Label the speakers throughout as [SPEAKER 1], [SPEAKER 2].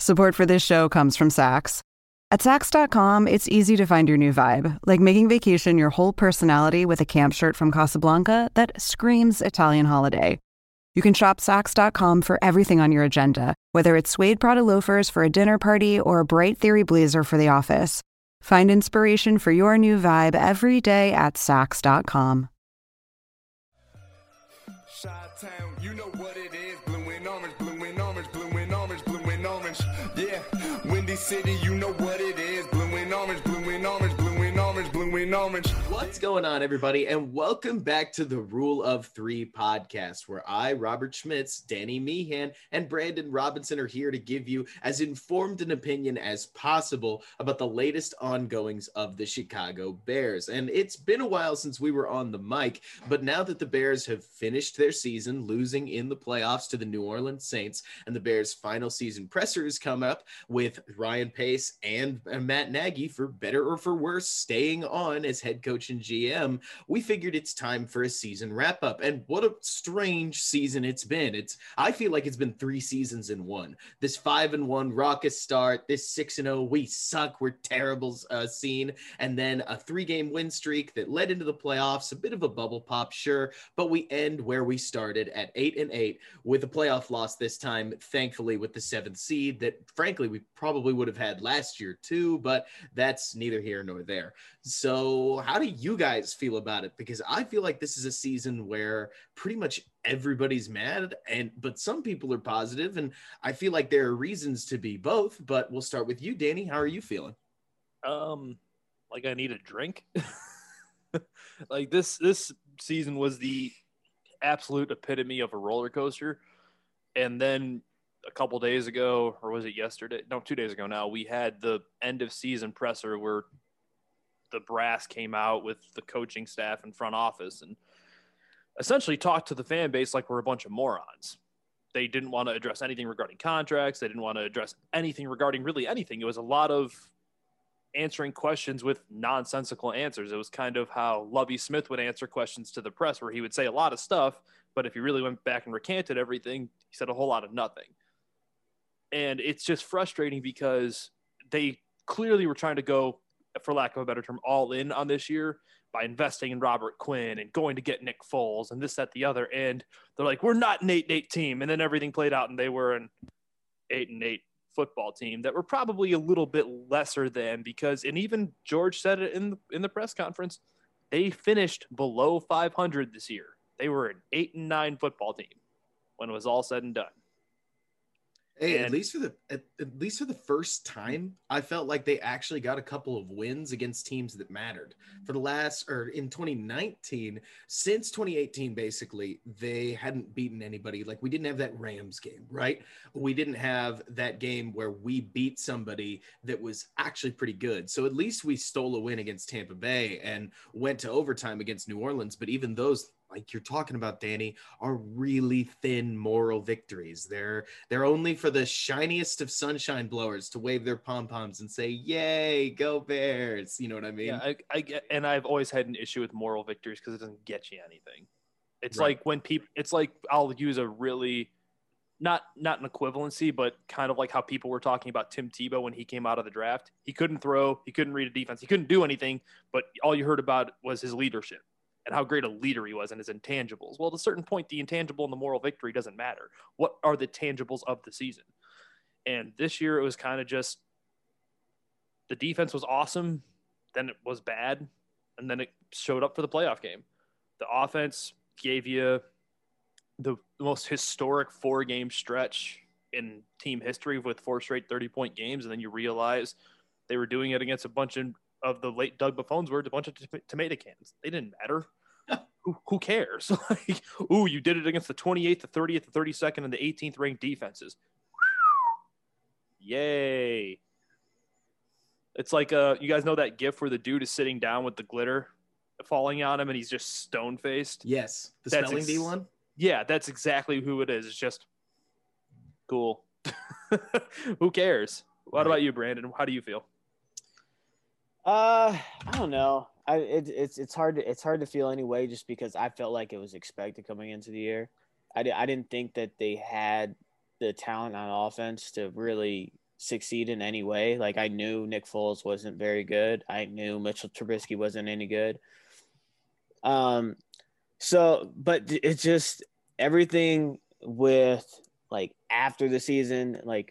[SPEAKER 1] Support for this show comes from Saks. At Saks.com, it's easy to find your new vibe, like making vacation your whole personality with a camp shirt from Casablanca that screams Italian holiday. You can shop Saks.com for everything on your agenda, whether it's suede Prada loafers for a dinner party or a bright Theory blazer for the office. Find inspiration for your new vibe every day at Saks.com.
[SPEAKER 2] Chi-town, you know what it is. Blue and orange, blue and orange, blue and orange, blue and orange. Yeah, Windy City, you know what it is. Blue and orange, blue and orange, blue and orange, blue and orange.
[SPEAKER 3] What's going on, everybody? And welcome back to the Rule of Three podcast, where I, Robert Schmitz, Danny Meehan, and Brandon Robinson are here to give you as informed an opinion as possible about the latest ongoings of the Chicago Bears. And it's been a while since we were on the mic, but now that the Bears have finished their season, losing in the playoffs to the New Orleans Saints, and the Bears' final season pressers come up with Ryan Pace and Matt Nagy, for better or for worse, staying on as head coach and GM, we figured it's time for a season wrap up. And what a strange season it's been. I feel like it's been 3 seasons in one. This 5-1 raucous start, this 6-0 we suck, we're terrible scene, and then a 3-game win streak that led into the playoffs, a bit of a bubble pop, sure, but we end where we started at 8-8 with a playoff loss this time, thankfully, with the 7th seed that frankly we probably would have had last year too, but that's neither here nor there. So how do you guys feel about it? Because I feel like this is a season where pretty much everybody's mad, but some people are positive, and I feel like there are reasons to be both. But we'll start with you, Danny. How are you feeling?
[SPEAKER 4] Like I need a drink. Like this season was the absolute epitome of a roller coaster. And then a couple days ago, or was it yesterday? No, 2 days ago now, we had the end of season presser where the brass came out with the coaching staff and front office and essentially talked to the fan base like we're a bunch of morons. They didn't want to address anything regarding contracts. They didn't want to address anything regarding really anything. It was a lot of answering questions with nonsensical answers. It was kind of how Lovie Smith would answer questions to the press, where he would say a lot of stuff, but if he really went back and recanted everything, he said a whole lot of nothing. And it's just frustrating because they clearly were trying to go, for lack of a better term, all in on this year by investing in Robert Quinn and going to get Nick Foles and this, that, the other. And they're like, we're not an 8-8 team. And then everything played out and they were an 8-8 football team that were probably a little bit lesser than, because, and even George said it in the press conference, they finished below 500 this year. They were an 8-9 football team when it was all said and done.
[SPEAKER 3] Hey, at least for the first time, I felt like they actually got a couple of wins against teams that mattered. For the in 2019, since 2018, basically, they hadn't beaten anybody. Like, we didn't have that Rams game, right? We didn't have that game where we beat somebody that was actually pretty good. So at least we stole a win against Tampa Bay and went to overtime against New Orleans. But even those, like you're talking about, Danny, are really thin moral victories. They're only for the shiniest of sunshine blowers to wave their pom-poms and say, yay, go Bears. You know what I mean?
[SPEAKER 4] Yeah, I get, and I've always had an issue with moral victories because it doesn't get you anything. It's
[SPEAKER 3] Right.
[SPEAKER 4] like when people, it's like, I'll use a really, not an equivalency, but kind of like how people were talking about Tim Tebow when he came out of the draft. He couldn't throw, he couldn't read a defense, he couldn't do anything, but all you heard about was his leadership and how great a leader he was and his intangibles. Well, at a certain point, the intangible and the moral victory doesn't matter. What are the tangibles of the season? And this year it was kind of just, the defense was awesome, then it was bad, and then it showed up for the playoff game. The offense gave you the most historic 4-game stretch in team history with 4 straight 30-point games, and then you realize they were doing it against a bunch of the late Doug Buffone's words, a bunch of tomato cans. They didn't matter. Who cares? Like, ooh, you did it against the 28th, the 30th, the 32nd, and the 18th ranked defenses. Yay. It's like, you guys know that GIF where the dude is sitting down with the glitter falling on him and he's just stone-faced?
[SPEAKER 3] Yes. The spelling bee one?
[SPEAKER 4] Yeah, that's exactly who it is. It's just cool. Who cares? What about you, Brandon? How do you feel?
[SPEAKER 5] I don't know. It's hard to feel anyway, just because I felt like it was expected coming into the year. I didn't think that they had the talent on offense to really succeed in any way. Like, I knew Nick Foles wasn't very good. I knew Mitchell Trubisky wasn't any good. So, but it's just everything with, like, after the season, like,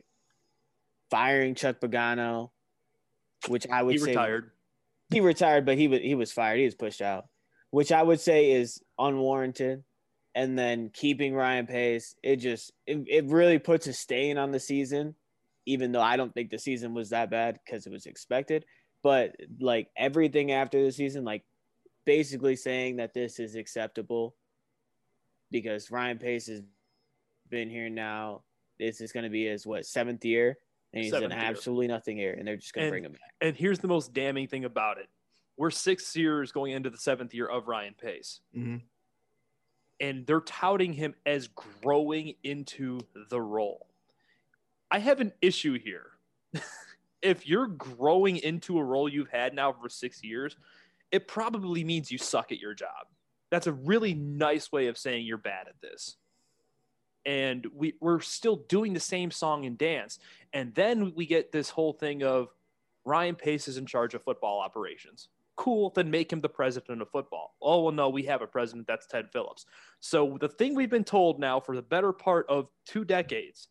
[SPEAKER 5] firing Chuck Pagano, which I would
[SPEAKER 4] He
[SPEAKER 5] say
[SPEAKER 4] retired.
[SPEAKER 5] he retired, but he was fired. He was pushed out, which I would say is unwarranted. And then keeping Ryan Pace, it really puts a stain on the season, even though I don't think the season was that bad because it was expected. But like everything after the season, like basically saying that this is acceptable because Ryan Pace has been here now. This is going to be his 7th year, and he's done absolutely nothing here, and they're just going to bring him back.
[SPEAKER 4] And here's the most damning thing about it: we're 6 years going into the 7th year of Ryan Pace.
[SPEAKER 3] Mm-hmm.
[SPEAKER 4] And they're touting him as growing into the role. I have an issue here. If you're growing into a role you've had now for 6 years, it probably means you suck at your job. That's a really nice way of saying you're bad at this. And we're still doing the same song and dance. And then we get this whole thing of Ryan Pace is in charge of football operations. Cool, then make him the president of football. Oh, well, no, we have a president. That's Ted Phillips. So the thing we've been told now for the better part of 2 decades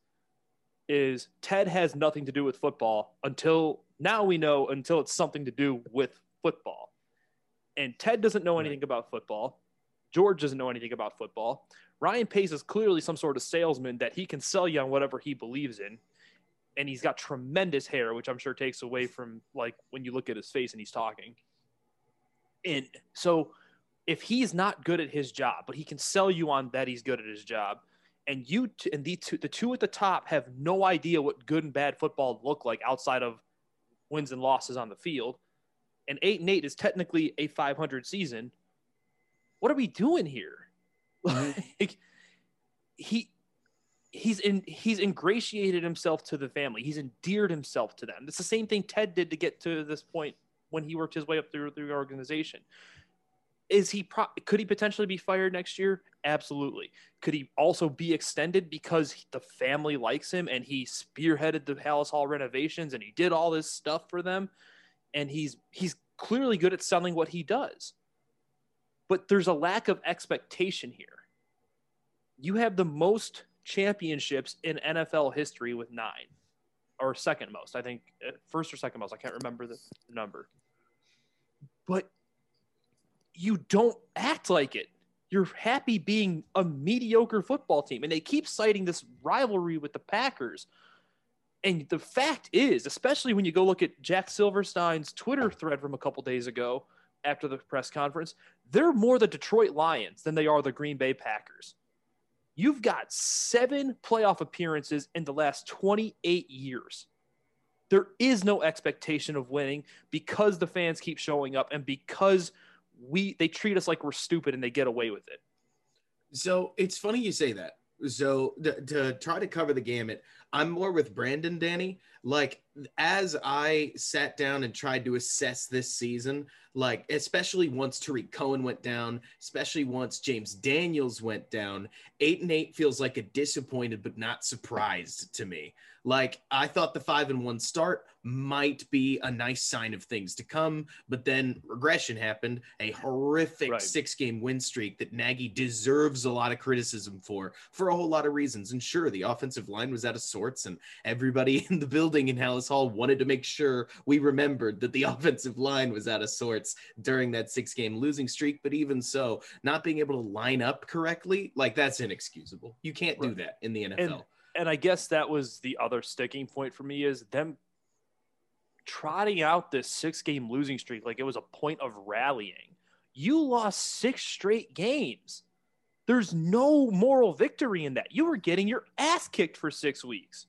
[SPEAKER 4] is Ted has nothing to do with football until it's something to do with football. And Ted doesn't know anything about football. George doesn't know anything about football. Ryan Pace is clearly some sort of salesman that he can sell you on whatever he believes in. And he's got tremendous hair, which I'm sure takes away from like when you look at his face and he's talking. And so if he's not good at his job, but he can sell you on that he's good at his job, and the two at the top have no idea what good and bad football look like outside of wins and losses on the field, and 8-8 is technically a 500 season, what are we doing here?
[SPEAKER 3] Mm-hmm.
[SPEAKER 4] Like, he's ingratiated himself to the family. He's endeared himself to them. It's the same thing Ted did to get to this point when he worked his way up through the organization. Could he potentially be fired next year? Absolutely. Could he also be extended because the family likes him and he spearheaded the Halas Hall renovations and he did all this stuff for them? And he's clearly good at selling what he does. But there's a lack of expectation here. You have the most championships in NFL history with 9. Or second most, I think, first or second most. I can't remember the number. But you don't act like it. You're happy being a mediocre football team. And they keep citing this rivalry with the Packers. And the fact is, especially when you go look at Jack Silverstein's Twitter thread from a couple days ago after the press conference, they're more the Detroit Lions than they are the Green Bay Packers. You've got 7 playoff appearances in the last 28 years. There is no expectation of winning because the fans keep showing up and because they treat us like we're stupid and they get away with it.
[SPEAKER 3] So it's funny you say that. So to try to cover the gamut, I'm more with Brandon, Danny. Like, as I sat down and tried to assess this season, like, especially once Tariq Cohen went down, especially once James Daniels went down, 8-8 feels like a disappointed but not surprised to me. Like, I thought the 5-1 start might be a nice sign of things to come, but then regression happened, a horrific 6-game win streak that Nagy deserves a lot of criticism for a whole lot of reasons. And sure, the offensive line was out of sorts, and everybody in the building in Halas Hall wanted to make sure we remembered that the offensive line was out of sorts during that 6-game losing streak. But even so, not being able to line up correctly, like, that's inexcusable. You can't do that in the NFL.
[SPEAKER 4] And I guess that was the other sticking point for me, is them trotting out this 6-game losing streak like it was a point of rallying. You lost 6 straight games. There's no moral victory in that. You were getting your ass kicked for 6 weeks.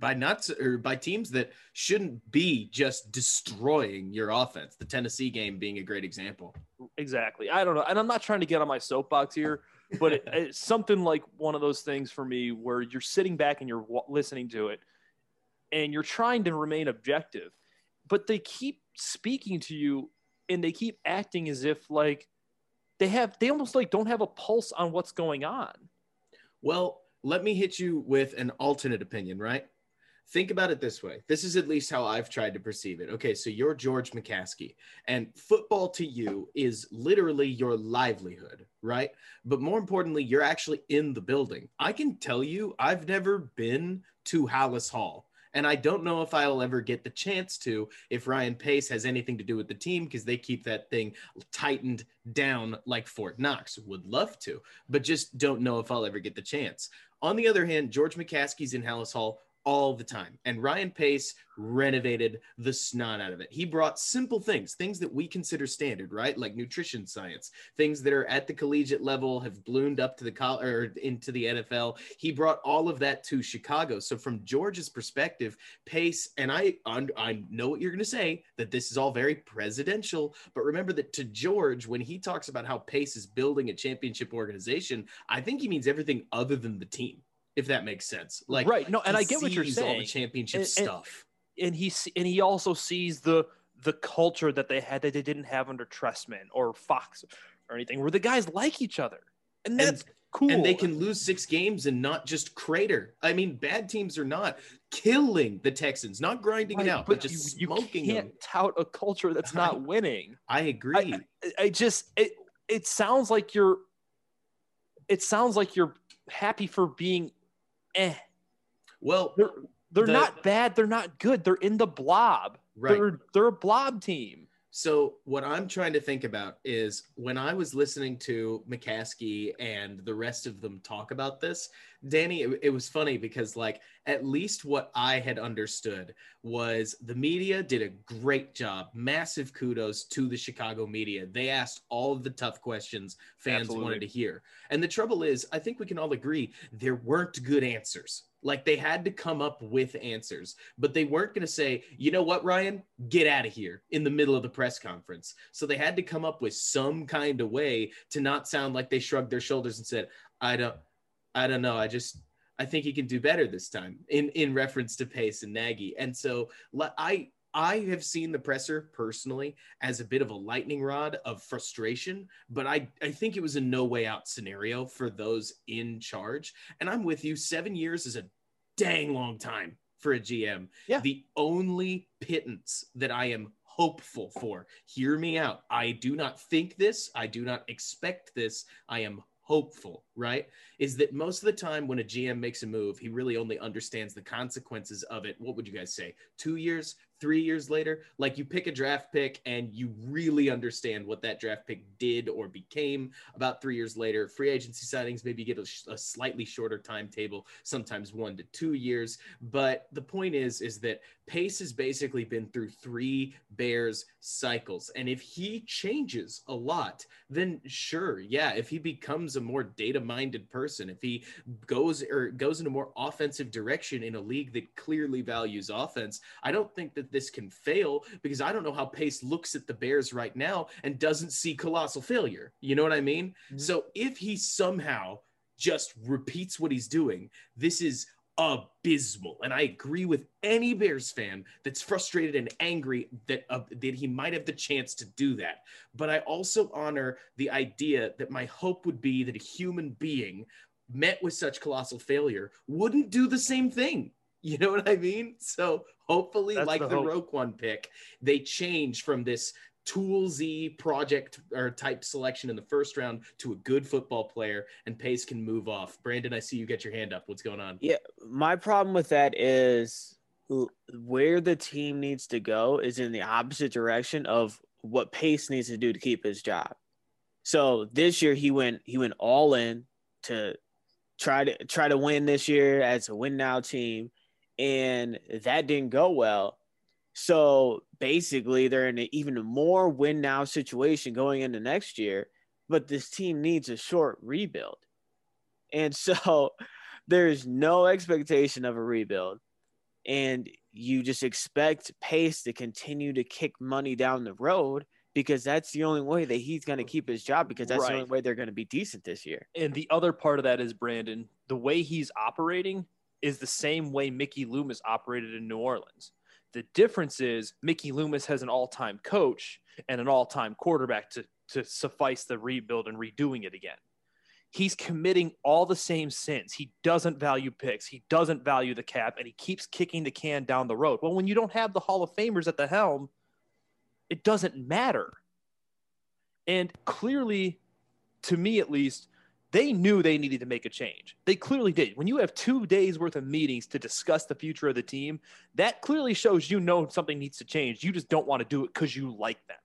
[SPEAKER 3] By teams that shouldn't be just destroying your offense. The Tennessee game being a great example.
[SPEAKER 4] Exactly. I don't know. And I'm not trying to get on my soapbox here, but it's something like one of those things for me where you're sitting back and you're listening to it and you're trying to remain objective, but they keep speaking to you and they keep acting as if like they almost like don't have a pulse on what's going on.
[SPEAKER 3] Well, let me hit you with an alternate opinion, right? think about it this way. This is at least how I've tried to perceive it. Okay, so you're George McCaskey, and football to you is literally your livelihood, right? But more importantly, you're actually in the building. I can tell you, I've never been to Hallis Hall. And I don't know if I'll ever get the chance to if Ryan Pace has anything to do with the team, because they keep that thing tightened down like Fort Knox. Would love to, but just don't know if I'll ever get the chance. On the other hand, George McCaskey's in Hallis Hall all the time. And Ryan Pace renovated the snot out of it. He brought simple things that we consider standard, right? Like nutrition science, things that are at the collegiate level, have bloomed up to into the NFL. He brought all of that to Chicago. So from George's perspective, Pace, and I know what you're going to say, that this is all very presidential, but remember that to George, when he talks about how Pace is building a championship organization, I think he means everything other than the team, if that makes sense. Like,
[SPEAKER 4] right. No, and I get what you're saying.
[SPEAKER 3] All the championship stuff.
[SPEAKER 4] And he also sees the culture that they had that they didn't have under Trestman or Fox or anything, where the guys like each other. And that's cool.
[SPEAKER 3] And they can lose 6 games and not just crater. I mean, bad teams are not killing the Texans, not grinding it out, but just smoking them. You can't
[SPEAKER 4] tout a culture that's not winning.
[SPEAKER 3] I agree.
[SPEAKER 4] It sounds like you're happy for being
[SPEAKER 3] Well,
[SPEAKER 4] they're not bad. They're not good. They're in the blob.
[SPEAKER 3] Right.
[SPEAKER 4] They're a blob team.
[SPEAKER 3] So what I'm trying to think about is when I was listening to McCaskey and the rest of them talk about this, Danny, it was funny because like at least what I had understood was the media did a great job. Massive kudos to the Chicago media. They asked all of the tough questions fans wanted to hear. And the trouble is, I think we can all agree there weren't good answers. Like they had to come up with answers, but they weren't going to say, you know what, Ryan, get out of here in the middle of the press conference. So they had to come up with some kind of way to not sound like they shrugged their shoulders and said, I don't know. I think he can do better this time in reference to Pace and Nagy. And so I have seen the presser personally as a bit of a lightning rod of frustration, but I think it was a no way out scenario for those in charge. And I'm with you. 7 years is a dang long time for a GM.
[SPEAKER 4] Yeah.
[SPEAKER 3] The only pittance that I am hopeful for, hear me out, I do not think this, I do not expect this, I am hopeful, right, is that most of the time when a GM makes a move, he really only understands the consequences of it. What would you guys say? 2 years, 3 years later? Like you pick a draft pick and you really understand what that draft pick did or became about 3 years later. Free agency signings maybe get a slightly shorter timetable, sometimes 1 to 2 years. But the point is that Pace has basically been through 3 Bears cycles. And if he changes a lot, then sure, yeah, if he becomes a more data-minded person, if he goes in a more offensive direction in a league that clearly values offense, I don't think that this can fail, because I don't know how Pace looks at the Bears right now and doesn't see colossal failure. You know what I mean? Mm-hmm. So if he somehow just repeats what he's doing, this is abysmal. And I agree with any Bears fan that's frustrated and angry that he might have the chance to do that. But I also honor the idea that my hope would be that a human being met with such colossal failure wouldn't do the same thing. You know what I mean? So hopefully, that's like the Roquan pick, they change from this toolsy project or type selection in the first round to a good football player, and Pace can move off. Brandon, I see you get your hand up. What's going on?
[SPEAKER 5] Yeah, my problem with that is where the team needs to go is in the opposite direction of what Pace needs to do to keep his job. So this year he went all in to try to win this year as a win now team, and that didn't go well. So basically they're in an even more win now situation going into next year, but this team needs a short rebuild. And so there's no expectation of a rebuild, and you just expect Pace to continue to kick money down the road, because that's the only way that he's going to keep his job, because that's the only way they're going to be decent this year.
[SPEAKER 4] And the other part of that is, Brandon, the way he's operating is the same way Mickey Loomis operated in New Orleans. The difference is Mickey Loomis has an all-time coach and an all-time quarterback to suffice the rebuild and redoing it again. he's committing all the same sins. He doesn't value picks. He doesn't value the cap, and he keeps kicking the can down the road. Well, when you don't have the Hall of Famers at the helm, it doesn't matter. And clearly, to me at least, they knew they needed to make a change. They clearly did. When you have 2 days worth of meetings to discuss the future of the team, that clearly shows something needs to change. You just don't want to do it because you like them.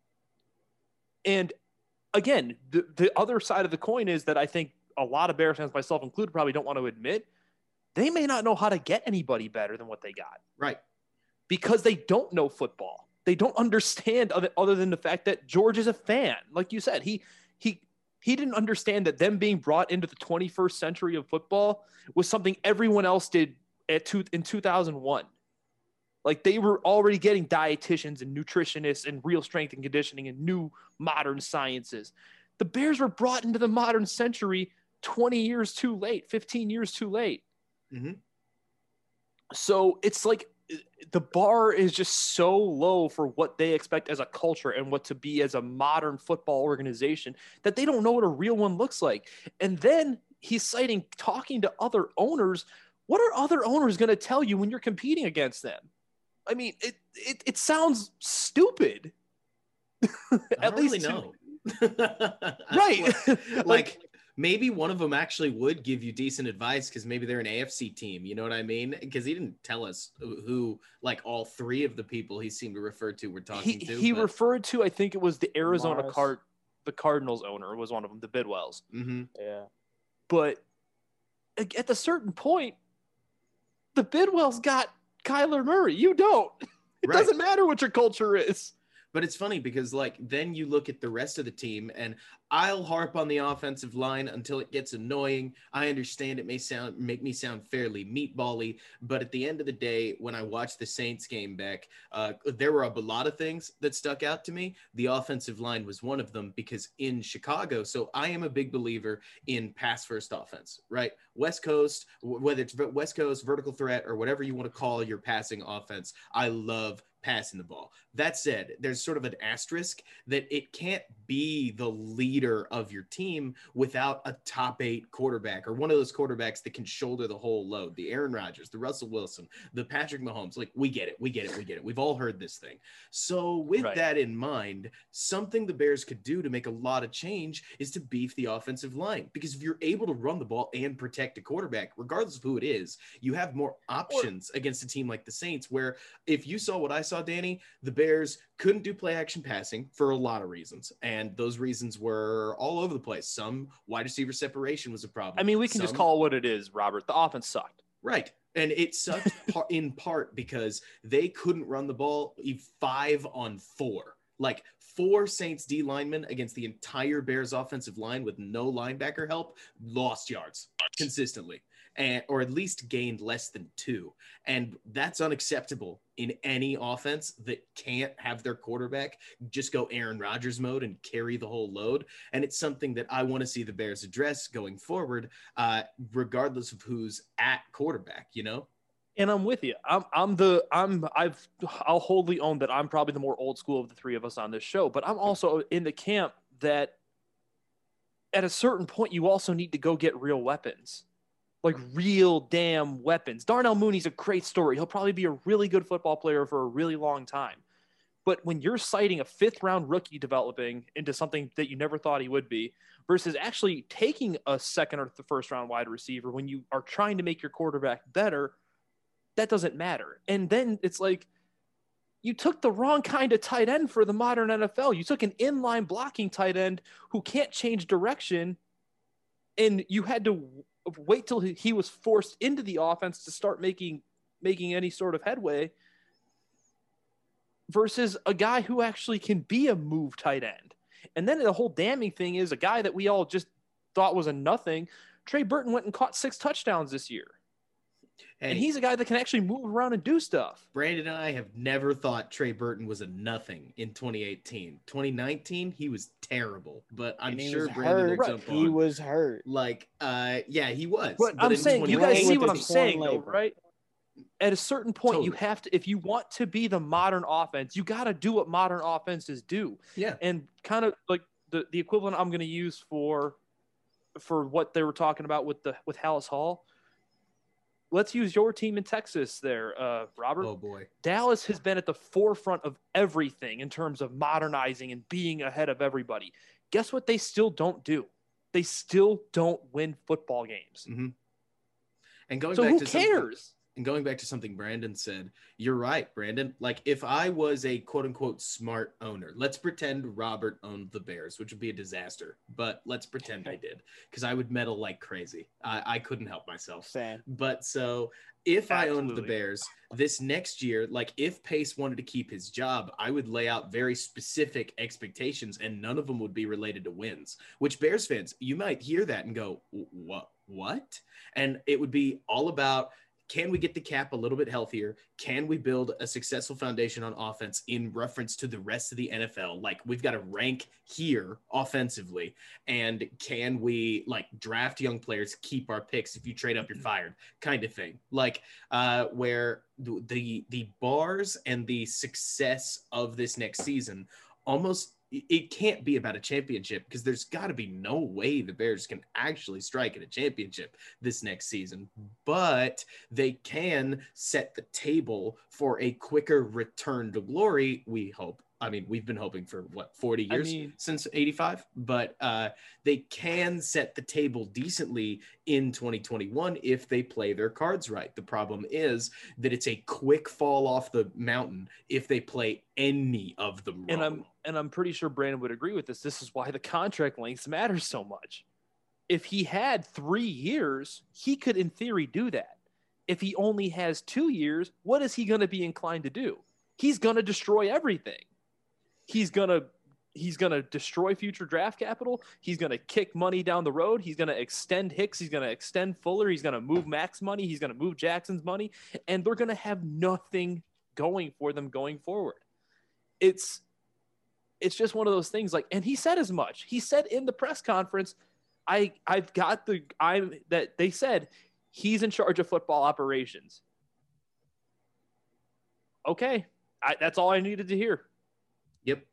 [SPEAKER 4] And again, the other side of the coin is that I think a lot of Bears fans, myself included, probably don't want to admit they may not know how to get anybody better than what they got.
[SPEAKER 3] Right.
[SPEAKER 4] Because they don't know football. They don't understand other than the fact that George is a fan. Like you said, he didn't understand that them being brought into the 21st century of football was something everyone else did in 2001. Like, they were already getting dietitians and nutritionists and real strength and conditioning and new modern sciences. The Bears were brought into the modern century 20 years too late, 15 years too late.
[SPEAKER 3] Mm-hmm.
[SPEAKER 4] So it's like the bar is just so low for what they expect as a culture and what to be as a modern football organization that they don't know what a real one looks like. And then he's citing talking to other owners. What are other owners going to tell you when you're competing against them? I mean, it sounds stupid.
[SPEAKER 3] At least no.
[SPEAKER 4] Right.
[SPEAKER 3] like maybe one of them actually would give you decent advice because maybe they're an AFC team. You know what I mean? Because he didn't tell us who, like, all three of the people he seemed to refer to were talking to.
[SPEAKER 4] He referred to, I think it was the Arizona
[SPEAKER 5] Mars.
[SPEAKER 4] the Cardinals owner was one of them, the Bidwells.
[SPEAKER 3] Mm-hmm.
[SPEAKER 5] Yeah.
[SPEAKER 4] But at a certain point, the Bidwells got Kyler Murray. You don't. It
[SPEAKER 3] Right.
[SPEAKER 4] doesn't matter what your culture is.
[SPEAKER 3] But it's funny because, like, then you look at the rest of the team, and I'll harp on the offensive line until it gets annoying. I understand it may make me sound fairly meatball-y, but at the end of the day, when I watched the Saints game back, there were a lot of things that stuck out to me. The offensive line was one of them because in Chicago, so I am a big believer in pass-first offense, right? West Coast, whether it's West Coast, vertical threat, or whatever you want to call your passing offense, I love passing the ball. That said, there's sort of an asterisk that it can't be the leader of your team without a top 8 quarterback or one of those quarterbacks that can shoulder the whole load. The Aaron Rodgers, the Russell Wilson, the Patrick Mahomes. Like, we get it. We've all heard this thing. So with that in mind, something the Bears could do to make a lot of change is to beef the offensive line, because if you're able to run the ball and protect a quarterback, regardless of who it is, you have more options against a team like the Saints, where if you saw what I saw, Danny, the Bears couldn't do play action passing for a lot of reasons. And those reasons were all over the place. Some wide receiver separation was a problem.
[SPEAKER 4] I mean, we can just call it what it is, Robert. The offense sucked.
[SPEAKER 3] Right. And it sucked in part because they couldn't run the ball 5-on-4. Like, 4 Saints D linemen against the entire Bears offensive line with no linebacker help lost yards consistently, or at least gained less than 2. And that's unacceptable in any offense that can't have their quarterback just go Aaron Rodgers mode and carry the whole load. And it's something that I want to see the Bears address going forward, regardless of who's at quarterback, you know?
[SPEAKER 4] And I'm with you. I'll wholly own that I'm probably the more old school of the three of us on this show, but I'm also in the camp that at a certain point, you also need to go get real weapons, like real damn weapons. Darnell Mooney's a great story. He'll probably be a really good football player for a really long time. But when you're citing a 5th-round rookie developing into something that you never thought he would be versus actually taking a 2nd or 1st-round wide receiver when you are trying to make your quarterback better, that doesn't matter. And then it's like you took the wrong kind of tight end for the modern NFL. You took an inline blocking tight end who can't change direction, and you had to wait till he was forced into the offense to start making any sort of headway versus a guy who actually can be a move tight end. And then the whole damning thing is a guy that we all just thought was a nothing. Trey Burton went and caught 6 touchdowns this year. And he's a guy that can actually move around and do stuff.
[SPEAKER 3] Brandon and I have never thought Trey Burton was a nothing in 2018. 2019, he was terrible. But I'm sure Brandon will jump on.
[SPEAKER 5] He was hurt.
[SPEAKER 3] Like, yeah, he was.
[SPEAKER 4] But I'm saying, you guys see what I'm saying, though,
[SPEAKER 5] labor.
[SPEAKER 4] right? At a certain point,
[SPEAKER 3] Totally.
[SPEAKER 4] you have to, if you want to be the modern offense, you got to do what modern offenses do.
[SPEAKER 3] Yeah.
[SPEAKER 4] And kind of like the equivalent I'm going to use for for what they were talking about with Hallis Hall. Let's use your team in Texas there, Robert.
[SPEAKER 3] Oh boy.
[SPEAKER 4] Dallas has been at the forefront of everything in terms of modernizing and being ahead of everybody. Guess what they still don't do? They still don't win football games.
[SPEAKER 3] Mm-hmm. And going
[SPEAKER 4] so
[SPEAKER 3] back
[SPEAKER 4] who
[SPEAKER 3] to
[SPEAKER 4] cares?
[SPEAKER 3] And going back to something Brandon said, you're right, Brandon. Like, if I was a quote unquote smart owner, let's pretend Robert owned the Bears, which would be a disaster, but let's pretend I did, because I would meddle like crazy. I couldn't help myself.
[SPEAKER 5] Same.
[SPEAKER 3] But so if I owned the
[SPEAKER 4] Absolutely.
[SPEAKER 3] Bears this next year, like if Pace wanted to keep his job, I would lay out very specific expectations, and none of them would be related to wins, which Bears fans, you might hear that and go, what? And it would be all about, can we get the cap a little bit healthier? Can we build a successful foundation on offense in reference to the rest of the NFL? Like, we've got to rank here offensively. And can we like draft young players, keep our picks? If you trade up, you're fired, kind of thing. Like where the bars and the success of this next season almost, it can't be about a championship, because there's got to be no way the Bears can actually strike at a championship this next season, but they can set the table for a quicker return to glory, we hope. I mean, we've been hoping for 40 years since 85, but they can set the table decently in 2021 if they play their cards right. The problem is that it's a quick fall off the mountain if they play any of them wrong.
[SPEAKER 4] And I'm pretty sure Brandon would agree with this. This is why the contract lengths matter so much. If he had 3 years, he could in theory do that. If he only has 2 years, what is he going to be inclined to do? He's going to destroy everything. He's gonna destroy future draft capital. He's gonna kick money down the road. He's gonna extend Hicks. He's gonna extend Fuller. He's gonna move Max money. He's gonna move Jackson's money, and they're gonna have nothing going for them going forward. It's just one of those things. Like, and he said as much. He said in the press conference, that they said he's in charge of football operations. Okay, that's all I needed to hear.
[SPEAKER 3] Yep.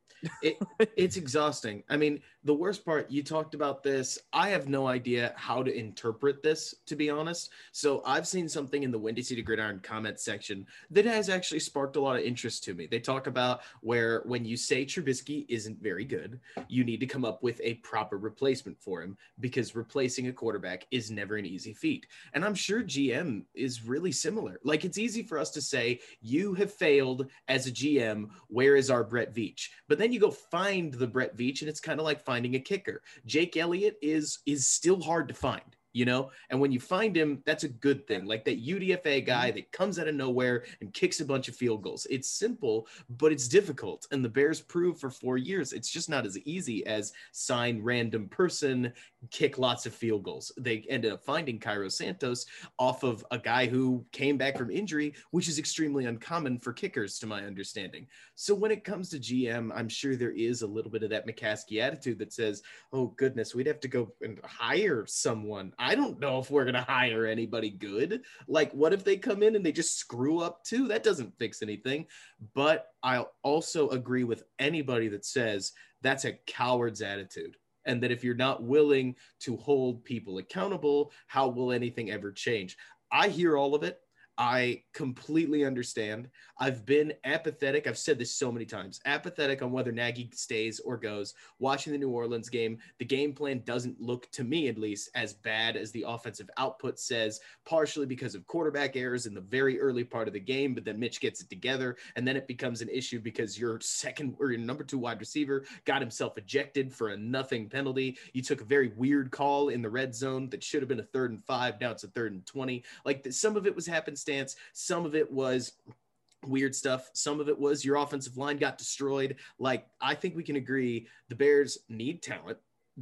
[SPEAKER 3] It's exhausting. I mean, the worst part, you talked about this. I have no idea how to interpret this, to be honest. So I've seen something in the Windy City Gridiron comment section that has actually sparked a lot of interest to me. They talk about where when you say Trubisky isn't very good, you need to come up with a proper replacement for him, because replacing a quarterback is never an easy feat. And I'm sure GM is really similar. Like, it's easy for us to say, you have failed as a GM. Where is our Brett Veach? But then you go find the Brett Veach, and it's kind of like finding a kicker. Jake Elliott is still hard to find, you know? And when you find him, that's a good thing. Like that UDFA guy that comes out of nowhere and kicks a bunch of field goals. It's simple, but it's difficult. And the Bears proved for 4 years, it's just not as easy as sign random person, kick lots of field goals. They ended up finding Cairo Santos off of a guy who came back from injury, which is extremely uncommon for kickers, to my understanding. So when it comes to GM, I'm sure there is a little bit of that McCaskey attitude that says, oh goodness, we'd have to go and hire someone. I don't know if we're going to hire anybody good. Like, what if they come in and they just screw up too? That doesn't fix anything. But I'll also agree with anybody that says that's a coward's attitude. And that if you're not willing to hold people accountable, how will anything ever change? I hear all of it. I completely understand. I've been apathetic. I've said this so many times, apathetic on whether Nagy stays or goes. Watching the New Orleans game, the game plan doesn't look, to me at least, as bad as the offensive output says, partially because of quarterback errors in the very early part of the game, but then Mitch gets it together, and then it becomes an issue because your second or your number 2 wide receiver got himself ejected for a nothing penalty. You took a very weird call in the red zone that should have been a 3rd and 5. Now it's a 3rd and 20. Like, some of it was happenstance. Some of it was weird stuff. Some of it was your offensive line got destroyed. Like, I think we can agree the Bears need talent.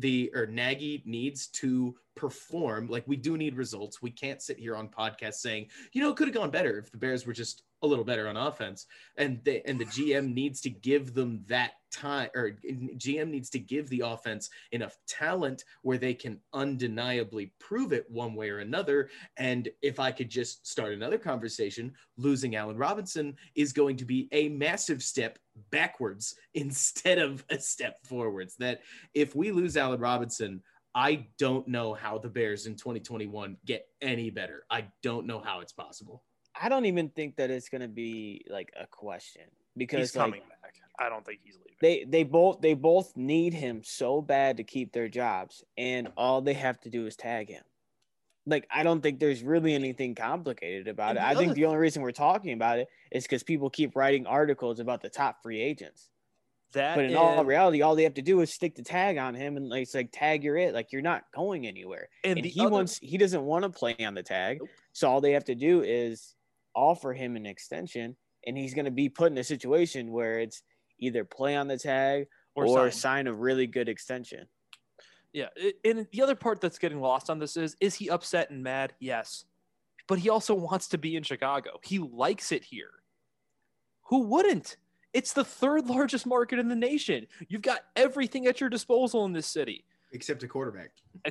[SPEAKER 3] Nagy needs to perform. Like, we do need results. We can't sit here on podcasts saying, it could have gone better if the Bears were just a little better on offense. And the GM needs to give them that time, or GM needs to give the offense enough talent where they can undeniably prove it one way or another. And if I could just start another conversation, losing Allen Robinson is going to be a massive step backwards instead of a step forwards. That if we lose Allen Robinson, I don't know how the Bears in 2021 get any better. I don't know how it's possible.
[SPEAKER 5] I don't even think that it's going to be like a question because
[SPEAKER 4] He's coming back. I don't think he's leaving.
[SPEAKER 5] they both need him so bad to keep their jobs, and all they have to do is tag him. Like, I don't think there's really anything complicated about it. I think the only reason we're talking about it is because people keep writing articles about the top free agents. But in all reality, all they have to do is stick the tag on him, and it's like, tag, you're it. Like, you're not going anywhere. And he doesn't want to play on the tag. Nope. So all they have to do is offer him an extension, and he's going to be put in a situation where it's either play on the tag or sign a really good extension.
[SPEAKER 4] Yeah. And the other part that's getting lost on this is he upset and mad? Yes. But he also wants to be in Chicago. He likes it here. Who wouldn't? It's the third largest market in the nation. You've got everything at your disposal in this city.
[SPEAKER 3] Except a quarterback.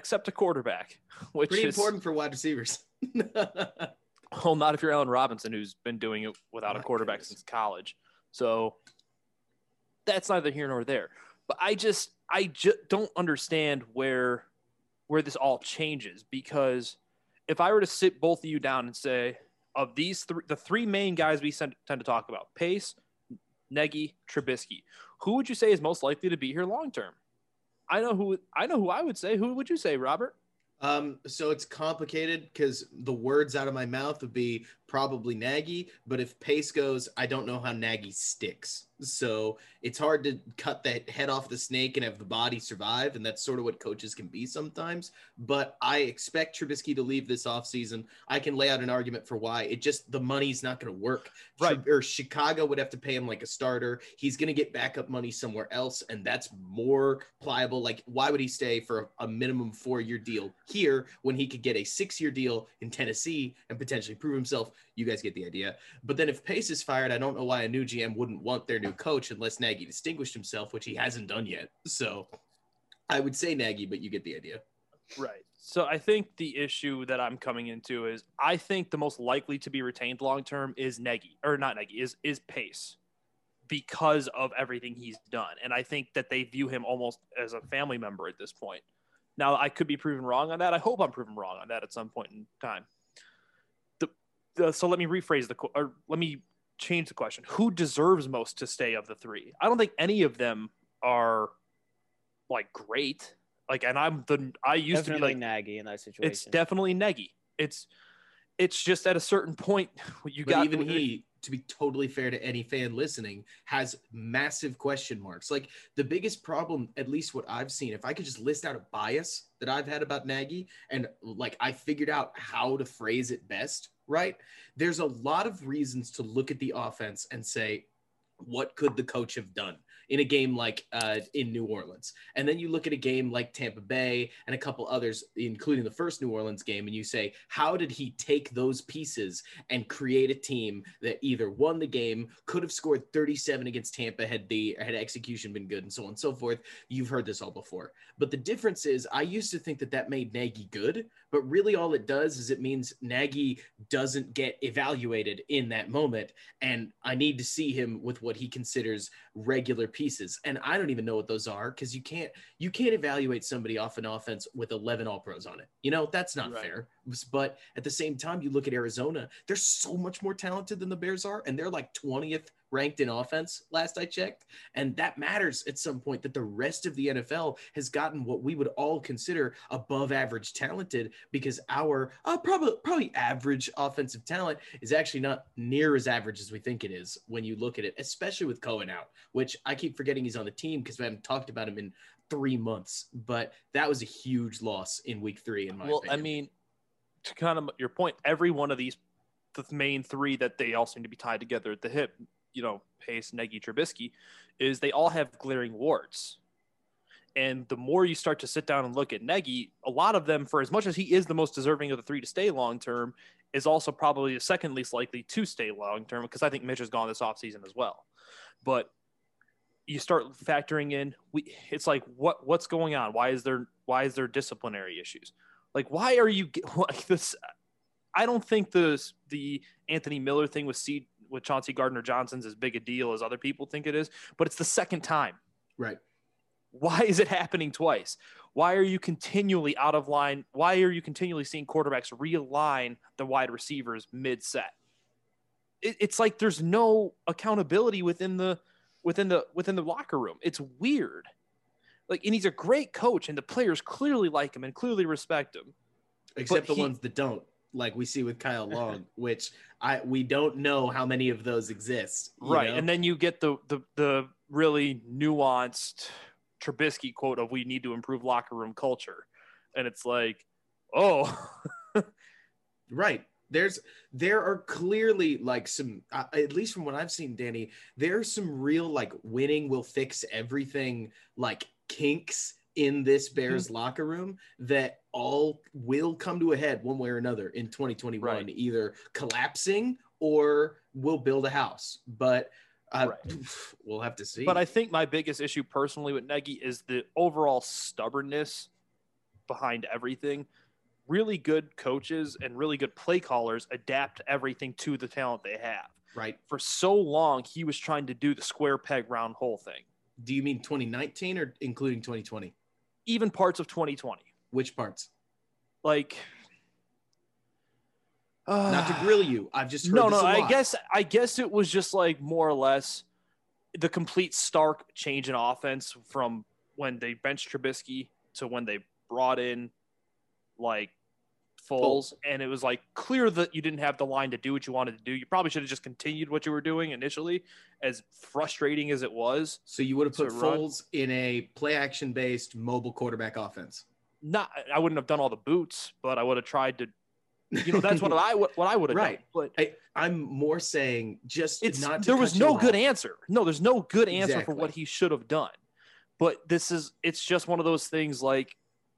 [SPEAKER 4] Which
[SPEAKER 3] pretty
[SPEAKER 4] is
[SPEAKER 3] important for wide receivers.
[SPEAKER 4] Well, not if you're Allen Robinson, who's been doing it without a quarterback since college. So that's neither here nor there. But I just don't understand where this all changes, because if I were to sit both of you down and say, of these the three main guys we tend to talk about, Pace, Nagy, Trubisky, who would you say is most likely to be here long term? I know who I would say. Who would you say, Robert?
[SPEAKER 3] So it's complicated because the words out of my mouth would be probably Nagy, but if Pace goes, I don't know how Nagy sticks. So it's hard to cut that head off the snake and have the body survive, and that's sort of what coaches can be sometimes. But I expect Trubisky to leave this offseason. I can lay out an argument for why. The money's not going to work.
[SPEAKER 4] Right.
[SPEAKER 3] Or Chicago would have to pay him like a starter. He's going to get backup money somewhere else, and that's more pliable. Like, why would he stay for a minimum 4-year deal here when he could get a 6-year deal in Tennessee and potentially prove himself? You guys get the idea. But then if Pace is fired, I don't know why a new GM wouldn't want their new coach unless Nagy distinguished himself, which he hasn't done yet. So I would say Nagy, but you get the idea.
[SPEAKER 4] Right. So I think the issue that I'm coming into is I think the most likely to be retained long-term is Nagy, or not Nagy, is Pace, because of everything he's done. And I think that they view him almost as a family member at this point. Now, I could be proven wrong on that. I hope I'm proven wrong on that at some point in time. So let me rephrase let me change the question. Who deserves most to stay of the three? I don't think any of them are like great. Like, and I used
[SPEAKER 5] definitely
[SPEAKER 4] to be like
[SPEAKER 5] Nagy in that situation.
[SPEAKER 4] It's definitely Nagy. It's just at a certain point
[SPEAKER 3] he, to be totally fair to any fan listening, has massive question marks. Like, the biggest problem, at least what I've seen, if I could just list out a bias that I've had about Nagy, and like I figured out how to phrase it best, right? There's a lot of reasons to look at the offense and say, what could the coach have done in a game like in New Orleans? And then you look at a game like Tampa Bay and a couple others, including the first New Orleans game, and you say, how did he take those pieces and create a team that either won the game, could have scored 37 against Tampa had execution been good, and so on and so forth. You've heard this all before. But the difference is, I used to think that made Nagy good, but really all it does is it means Nagy doesn't get evaluated in that moment, and I need to see him with what he considers regular pieces. And I don't even know what those are, because you can't evaluate somebody off an offense with 11 All-Pros on it. You know, that's not fair. But at the same time, you look at Arizona, they're so much more talented than the Bears are, and they're like 20th ranked in offense last I checked. And that matters at some point, that the rest of the NFL has gotten what we would all consider above average talented, because our probably average offensive talent is actually not near as average as we think it is when you look at it, especially with Cohen out, which I keep forgetting he's on the team because we haven't talked about him in 3 months. But that was a huge loss in week 3 in my opinion.
[SPEAKER 4] I mean, to kind of your point, every one of these, the main three that they all seem to be tied together at the hip, you know, Pace, Nagy, Trubisky, is they all have glaring warts. And the more you start to sit down and look at Nagy, a lot of them, for as much as he is the most deserving of the three to stay long-term, is also probably the second least likely to stay long-term, because I think Mitch has gone this offseason as well. But you start factoring in, it's like, what's going on? Why is there disciplinary issues? Like, why are you like this? I don't think the Anthony Miller thing with Chauncey Gardner-Johnson's as big a deal as other people think it is, but it's the second time.
[SPEAKER 3] Right.
[SPEAKER 4] Why is it happening twice? Why are you continually out of line? Why are you continually seeing quarterbacks realign the wide receivers mid-set? It's like there's no accountability within the locker room. It's weird. Like, and he's a great coach, and the players clearly like him and clearly respect him.
[SPEAKER 3] Except the ones that don't, like we see with Kyle Long, which we don't know how many of those exist.
[SPEAKER 4] Right.
[SPEAKER 3] Know?
[SPEAKER 4] And then you get the really nuanced Trubisky quote of we need to improve locker room culture. And it's like, oh.
[SPEAKER 3] Right. There are clearly like some, at least from what I've seen, Danny, there's some real like winning will fix everything, like kinks in this Bears locker room that all will come to a head one way or another in 2021, right. Either collapsing or we'll build a house. But we'll have to see.
[SPEAKER 4] But I think my biggest issue personally with Nagy is the overall stubbornness behind everything. Really good coaches and really good play callers adapt everything to the talent they have.
[SPEAKER 3] Right.
[SPEAKER 4] For so long, he was trying to do the square peg round hole thing.
[SPEAKER 3] Do you mean 2019 or including 2020?
[SPEAKER 4] Even parts of 2020.
[SPEAKER 3] Which parts?
[SPEAKER 4] Like,
[SPEAKER 3] not to grill you. I've just heard
[SPEAKER 4] no.
[SPEAKER 3] This a lot.
[SPEAKER 4] I guess it was just like more or less the complete stark change in offense from when they benched Trubisky to when they brought in like Foles, and it was like clear that you didn't have the line to do what you wanted to do. You probably should have just continued what you were doing initially, as frustrating as it was.
[SPEAKER 3] So you would have put Foles in a play action based mobile quarterback offense.
[SPEAKER 4] I wouldn't have done all the boots, but I would have tried to. That's what I would have
[SPEAKER 3] right.
[SPEAKER 4] done. But
[SPEAKER 3] I'm more saying
[SPEAKER 4] there was no good answer. No, there's no good answer for what he should have done. But it's just one of those things like.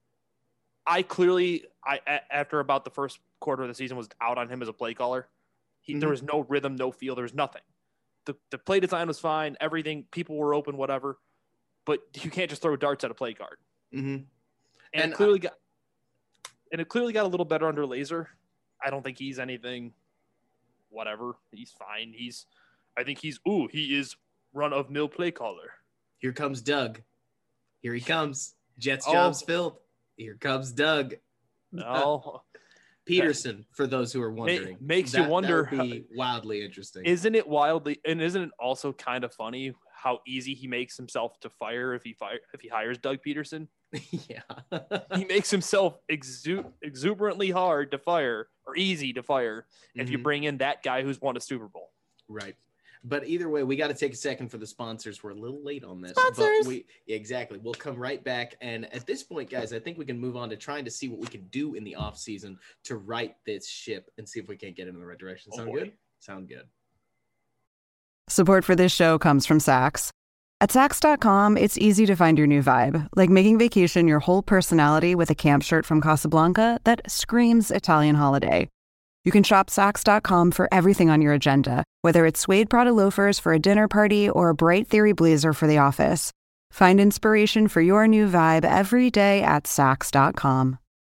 [SPEAKER 4] After about the first quarter of the season was out on him as a play caller. There was no rhythm, no feel. There was nothing. The play design was fine. Everything, people were open, whatever. But you can't just throw darts at a play card.
[SPEAKER 3] Mm-hmm.
[SPEAKER 4] And it clearly got a little better under Laser. I don't think he's anything. Whatever. He's fine. He is run of mill play caller.
[SPEAKER 3] Here comes Doug. Here he comes. Jets jobs filled. Here comes Doug.
[SPEAKER 4] Oh,
[SPEAKER 3] Peterson, for those who are wondering.
[SPEAKER 4] Makes you wonder.
[SPEAKER 3] That would be wildly interesting.
[SPEAKER 4] Isn't it wildly, and isn't it also kind of funny how easy he makes himself to fire if he hires Doug Peterson?
[SPEAKER 3] Yeah.
[SPEAKER 4] He makes himself exuberantly hard to fire or easy to fire if you bring in that guy who's won a Super Bowl.
[SPEAKER 3] Right. But either way, we got to take a second for the sponsors. We're a little late on this.
[SPEAKER 4] Sponsors!
[SPEAKER 3] But exactly. We'll come right back. And at this point, guys, I think we can move on to trying to see what we can do in the off season to right this ship and see if we can't get in the right direction. Sound good? Sound good.
[SPEAKER 1] Support for this show comes from Saks. At Saks.com, it's easy to find your new vibe, like making vacation your whole personality with a camp shirt from Casablanca that screams Italian holiday. You can shop Saks.com for everything on your agenda, whether it's suede Prada loafers for a dinner party or a bright Theory blazer for the office. Find inspiration for your new vibe every day at Saks.com.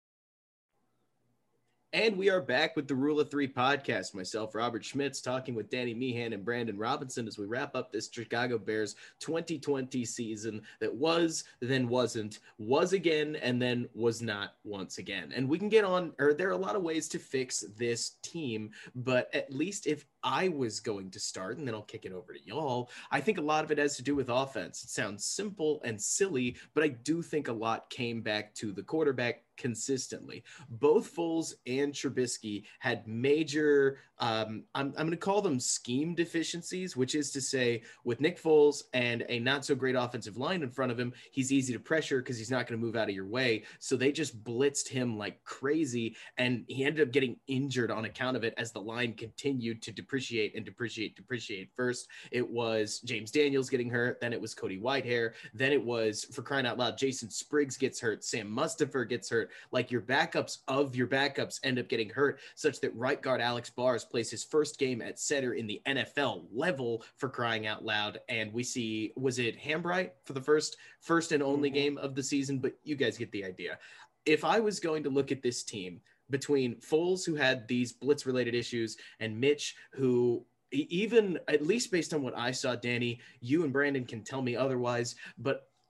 [SPEAKER 3] And we are back with the Rule of Three podcast. Myself, Robert Schmitz, talking with Danny Meehan and Brandon Robinson as we wrap up this Chicago Bears 2020 season that was, then wasn't, was again, and then was not once again. And we can get on, or there are a lot of ways to fix this team, but at least if I was going to start, and then I'll kick it over to y'all, I think a lot of it has to do with offense. It sounds simple and silly, but I do think a lot came back to the quarterback consistently. Both Foles and Trubisky had major, I'm going to call them scheme deficiencies, which is to say with Nick Foles and a not so great offensive line in front of him, he's easy to pressure because he's not going to move out of your way. So they just blitzed him like crazy, and he ended up getting injured on account of it as the line continued to depreciate. First, it was James Daniels getting hurt. Then it was Cody Whitehair. Then it was, for crying out loud, Jason Spriggs gets hurt. Sam Mustipher gets hurt. Like your backups of your backups end up getting hurt, such that right guard Alex Bars plays his first game at center in the NFL level, for crying out loud. And we see, was it Hambright for the first and only game of the season? But you guys get the idea. If I was going to look at this team between Foles, who had these blitz related issues, and Mitch, who, even at least based on what I saw, Danny, you and Brandon can tell me otherwise, but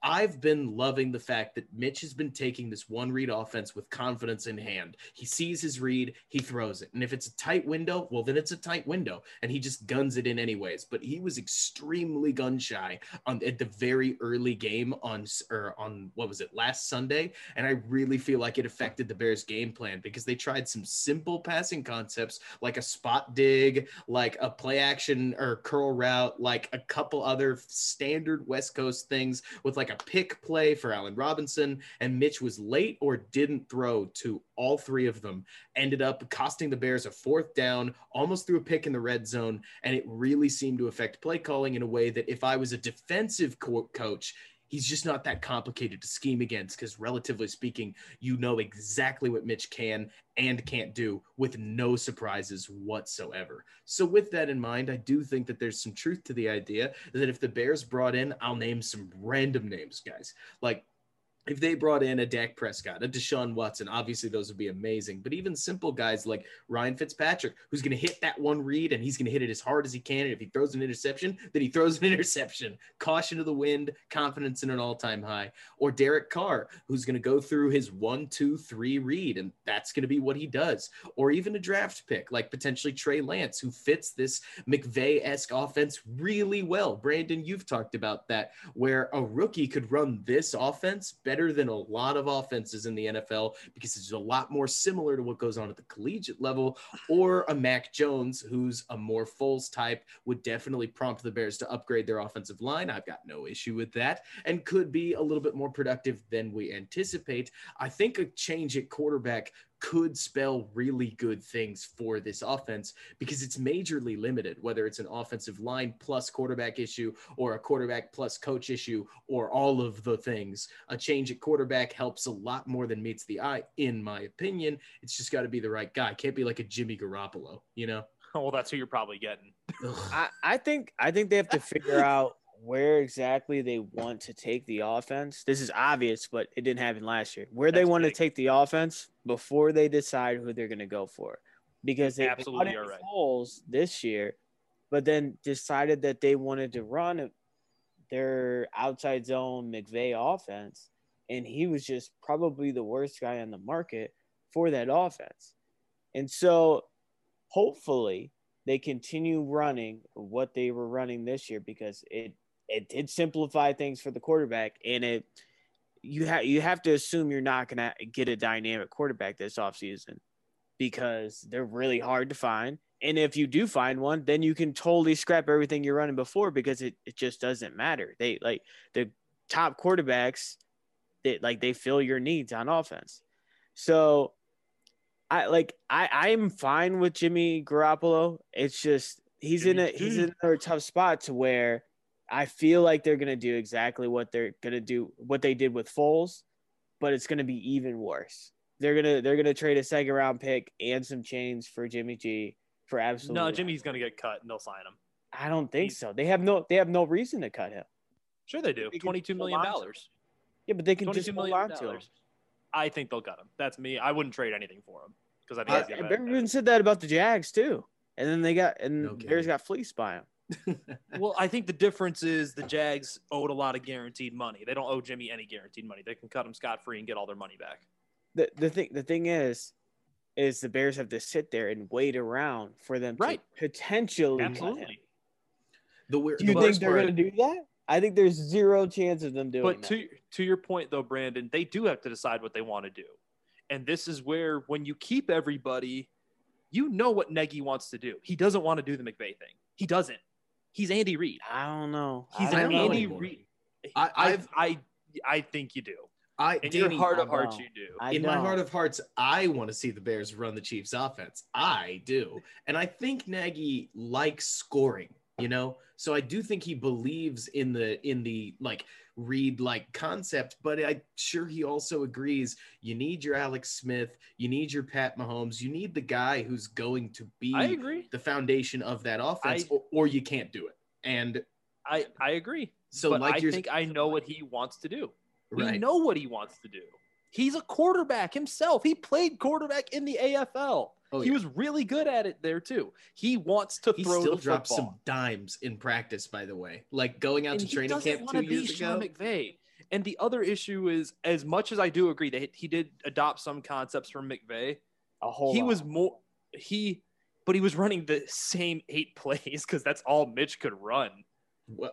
[SPEAKER 3] I've been loving the fact that Mitch has been taking this one read offense with confidence in hand. He sees his read, he throws it. And if it's a tight window, well, then it's a tight window. And he just guns it in anyways. But he was extremely gun shy at the very early game on what was it, last Sunday. And I really feel like it affected the Bears game plan because they tried some simple passing concepts like a spot dig, like a play action or curl route, like a couple other standard West Coast things with like a pick play for Allen Robinson, and Mitch was late or didn't throw to all three of them. Ended up costing the Bears a 4th down, almost threw a pick in the red zone, and it really seemed to affect play calling in a way that if I was a defensive coach, he's just not that complicated to scheme against because relatively speaking, you know exactly what Mitch can and can't do with no surprises whatsoever. So with that in mind, I do think that there's some truth to the idea that if the Bears brought in, I'll name some random names, guys, like if they brought in a Dak Prescott, a Deshaun Watson, obviously those would be amazing. But even simple guys like Ryan Fitzpatrick, who's going to hit that one read and he's going to hit it as hard as he can. And if he throws an interception, then he throws an interception. Caution to the wind, confidence in an all-time high. Or Derek Carr, who's going to go through his 1, 2, 3 read, and that's going to be what he does. Or even a draft pick like potentially Trey Lance, who fits this McVay-esque offense really well. Brandon, you've talked about that, where a rookie could run this offense better than a lot of offenses in the NFL because it's a lot more similar to what goes on at the collegiate level. Or a Mac Jones, who's a more Foles type, would definitely prompt the Bears to upgrade their offensive line. I've got no issue with that, and could be a little bit more productive than we anticipate. I think a change at quarterback could spell really good things for this offense because it's majorly limited, whether it's an offensive line plus quarterback issue or a quarterback plus coach issue or all of the things. A change at quarterback helps a lot more than meets the eye, in my opinion. It's just got to be the right guy. Can't be like a Jimmy Garoppolo, you know?
[SPEAKER 4] Oh, well, that's who you're probably getting.
[SPEAKER 5] I think they have to figure out where exactly they want to take the offense. This is obvious, but it didn't happen last year. Where they want to take the offense before they decide who they're going to go for. Because they
[SPEAKER 4] absolutely are right.
[SPEAKER 5] Foles this year, but then decided that they wanted to run their outside zone McVay offense, and he was just probably the worst guy on the market for that offense. And so hopefully they continue running what they were running this year because it did simplify things for the quarterback, and you have to assume you're not going to get a dynamic quarterback this offseason because they're really hard to find. And if you do find one, then you can totally scrap everything you're running before because it just doesn't matter. They like the top quarterbacks that they fill your needs on offense. So I'm fine with Jimmy Garoppolo. It's just he's in a tough spot to where I feel like they're going to do exactly what they're going to do, what they did with Foles, but it's going to be even worse. They're going to trade a 2nd round pick and some chains for Jimmy G for absolutely.
[SPEAKER 4] No, Jimmy's going to get cut and they'll sign him.
[SPEAKER 5] I don't think so. They have no reason to cut him.
[SPEAKER 4] Sure they do. $22 million.
[SPEAKER 5] Yeah, but they can just hold on to him.
[SPEAKER 4] I think they'll cut him. That's me. I wouldn't trade anything for him because I think
[SPEAKER 5] everyone said that about the Jags too, and then the Bears got fleeced by him.
[SPEAKER 4] Well, I think the difference is the Jags owed a lot of guaranteed money. They don't owe Jimmy any guaranteed money. They can cut him scot-free and get all their money back.
[SPEAKER 5] The thing is the Bears have to sit there and wait around for them to potentially cut him. Do you think they're going to do that? I think there's zero chance of them doing that.
[SPEAKER 4] But to your point, though, Brandon, they do have to decide what they want to do. And this is where when you keep everybody, you know what Nagy wants to do. He doesn't want to do the McVay thing. He doesn't. He's Andy Reid.
[SPEAKER 5] I don't know.
[SPEAKER 4] He's an Andy Reid. I think you do. In your heart of hearts, you do.
[SPEAKER 3] In my heart of hearts, I want to see the Bears run the Chiefs' offense. I do. And I think Nagy likes scoring, you know? So I do think he believes in the like Reid like concept, but I'm sure he also agrees you need your Alex Smith, you need your Pat Mahomes, you need the guy who's going to be the foundation of that offense, or you can't do it. And
[SPEAKER 4] I agree.
[SPEAKER 3] So
[SPEAKER 4] but I think I know what he wants to do. We know what he wants to do. He's a quarterback himself. He played quarterback in the AFL. He was really good at it there too. He wants to throw the football. He still drops
[SPEAKER 3] some dimes in practice, by the way. Like going out to training camp 2 years ago.
[SPEAKER 4] McVay. And the other issue is, as much as I do agree that he did adopt some concepts from McVay, but he was running the same 8 plays because that's all Mitch could run.
[SPEAKER 3] Well,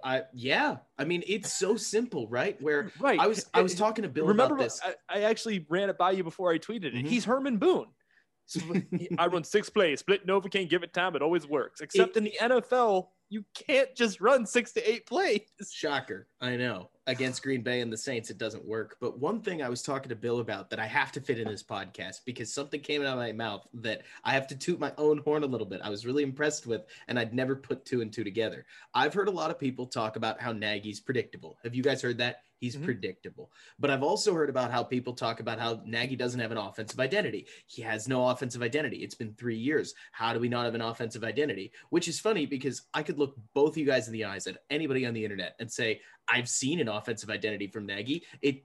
[SPEAKER 3] I mean, it's so simple, right? Where
[SPEAKER 4] Right.
[SPEAKER 3] I was talking to Bill about this.
[SPEAKER 4] I actually ran it by you before I tweeted it.
[SPEAKER 3] Mhm.
[SPEAKER 4] He's Herman Boone. So I run 6 plays, split Novocaine, give it time. It always works. Except in the NFL, you can't just run 6 to 8 plays.
[SPEAKER 3] Shocker. I know. Against Green Bay and the Saints, it doesn't work. But one thing I was talking to Bill about that I have to fit in this podcast because something came out of my mouth that I have to toot my own horn a little bit. I was really impressed with, and I'd never put 2 and 2 together. I've heard a lot of people talk about how Nagy's predictable. Have you guys heard that? He's predictable. But I've also heard about how people talk about how Nagy doesn't have an offensive identity. He has no offensive identity. It's been 3 years. How do we not have an offensive identity? Which is funny because I could look both of you guys in the eyes at anybody on the internet and say, I've seen an offensive identity from Nagy. It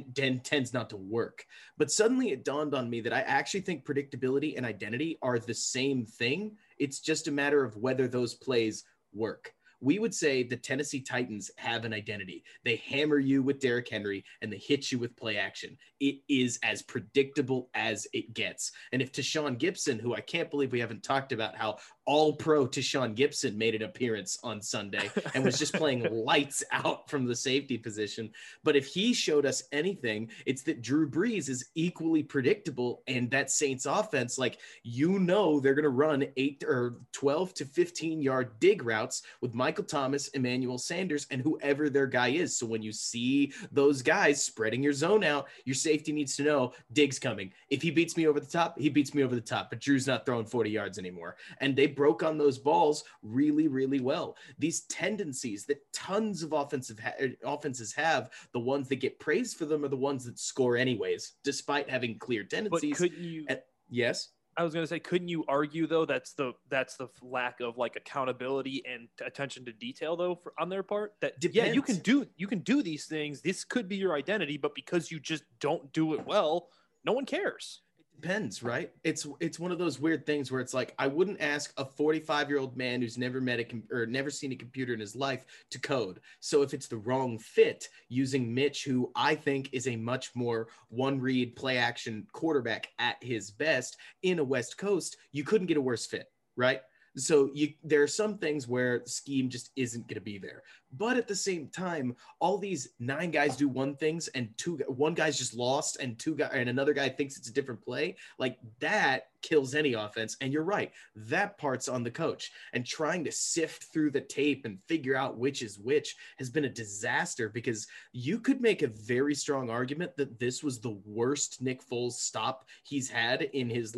[SPEAKER 3] tends not to work. But suddenly it dawned on me that I actually think predictability and identity are the same thing. It's just a matter of whether those plays work. We would say the Tennessee Titans have an identity. They hammer you with Derrick Henry and they hit you with play action. It is as predictable as it gets. And if Tashaun Gibson, who I can't believe we haven't talked about how all-pro Tashaun Gibson made an appearance on Sunday and was just playing lights out from the safety position. But if he showed us anything, it's that Drew Brees is equally predictable. And that Saints offense, like, they're going to run 8 or 12 to 15-yard dig routes with Michael Thomas, Emmanuel Sanders, and whoever their guy is. So when you see those guys spreading your zone out, your safety needs to know Diggs coming. If he beats me over the top, he beats me over the top. But Drew's not throwing 40 yards anymore. And they broke on those balls really, really well. These tendencies that tons of offenses have, the ones that get praised for them are the ones that score anyways, despite having clear tendencies.
[SPEAKER 4] But couldn't you?
[SPEAKER 3] Yes.
[SPEAKER 4] I was going to say, couldn't you argue though that's the lack of like accountability and attention to detail though on their part? That
[SPEAKER 3] Depends.
[SPEAKER 4] Yeah, you can do these things. This could be your identity, but because you just don't do it well, no one cares.
[SPEAKER 3] Depends, right? It's one of those weird things where it's like I wouldn't ask a 45-year-old man who's never never seen a computer in his life to code. So if it's the wrong fit, using Mitch, who I think is a much more one-read play-action quarterback at his best in a West Coast, you couldn't get a worse fit, right? So there are some things where scheme just isn't going to be there. But at the same time, all these 9 guys do one things and one guy's just lost and another guy thinks it's a different play. Like that kills any offense. And you're right. That part's on the coach, and trying to sift through the tape and figure out which is which has been a disaster, because you could make a very strong argument that this was the worst Nick Foles stop he's had in his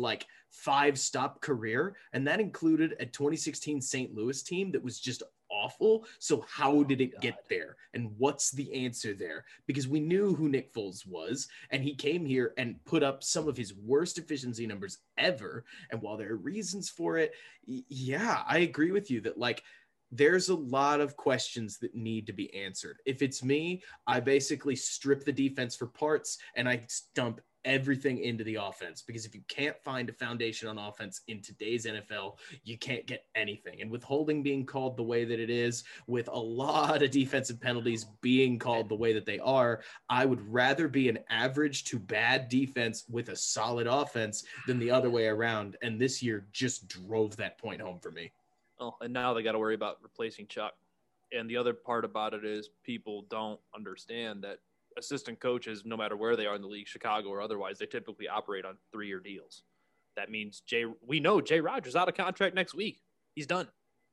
[SPEAKER 3] 5-stop career. And that included a 2016 St. Louis team that was just awful. So how did it get there? And what's the answer there? Because we knew who Nick Foles was, and he came here and put up some of his worst efficiency numbers ever. And while there are reasons for it, yeah, I agree with you that there's a lot of questions that need to be answered. If it's me, I basically strip the defense for parts and I dump everything into the offense, because if you can't find a foundation on offense in today's NFL, you can't get anything. And with holding being called the way that it is, with a lot of defensive penalties being called the way that they are, I would rather be an average to bad defense with a solid offense than the other way around. And this year just drove that point home for me.
[SPEAKER 4] Oh, and now they got to worry about replacing Chuck. And the other part about it is people don't understand that assistant coaches, no matter where they are in the league, Chicago or otherwise, they typically operate on 3-year deals. That means we know Jay Rodgers out of contract next week. He's done.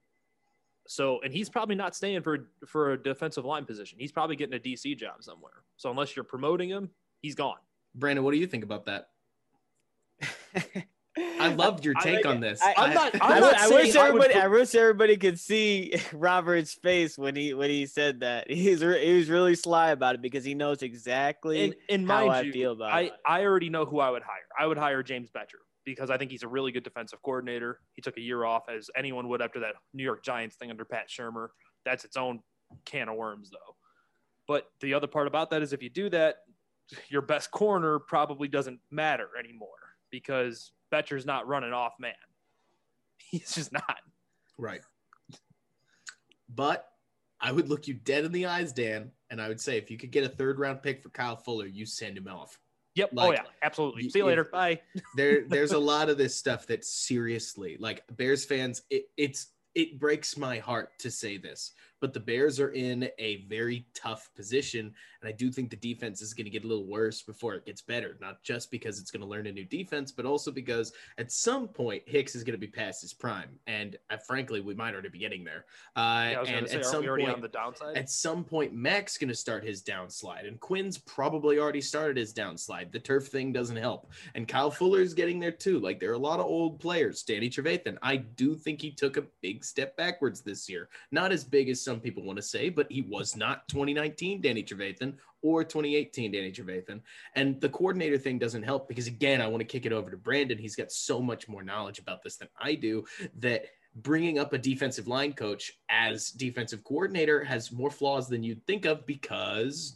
[SPEAKER 4] So, and he's probably not staying for a defensive line position. He's probably getting a DC job somewhere. So unless you're promoting him, he's gone.
[SPEAKER 3] Brandon, what do you think about that? I loved your take on this.
[SPEAKER 5] I wish everybody could see Robert's face when he said that. He was really sly about it, because he knows exactly how I feel about it.
[SPEAKER 4] I already know who I would hire. I would hire James Bettcher, because I think he's a really good defensive coordinator. He took a year off, as anyone would after that New York Giants thing under Pat Shurmur. That's its own can of worms, though. But the other part about that is if you do that, your best corner probably doesn't matter anymore, because Betcher's not running off man. He's just not.
[SPEAKER 3] Right. But I would look you dead in the eyes, Dan, and I would say if you could get a 3rd-round pick for Kyle Fuller, you send him off.
[SPEAKER 4] Yep.
[SPEAKER 3] Like,
[SPEAKER 4] absolutely. See you later. Bye.
[SPEAKER 3] There's a lot of this stuff that seriously, like Bears fans, it breaks my heart to say this, but the Bears are in a very tough position, and I do think the defense is going to get a little worse before it gets better, not just because it's going to learn a new defense, but also because at some point Hicks is going to be past his prime, and frankly, we might already be getting there. And at some point,
[SPEAKER 4] on the downside?
[SPEAKER 3] At some point, Mac's going to start his downslide, and Quinn's probably already started his downslide. The turf thing doesn't help, and Kyle Fuller's getting there too. Like, there are a lot of old players. Danny Trevathan, I do think he took a big step backwards this year. Not as big as some people want to say, but he was not 2019 Danny Trevathan or 2018 Danny Trevathan. And the coordinator thing doesn't help because, again, I want to kick it over to Brandon. He's got so much more knowledge about this than I do, that bringing up a defensive line coach as defensive coordinator has more flaws than you'd think of because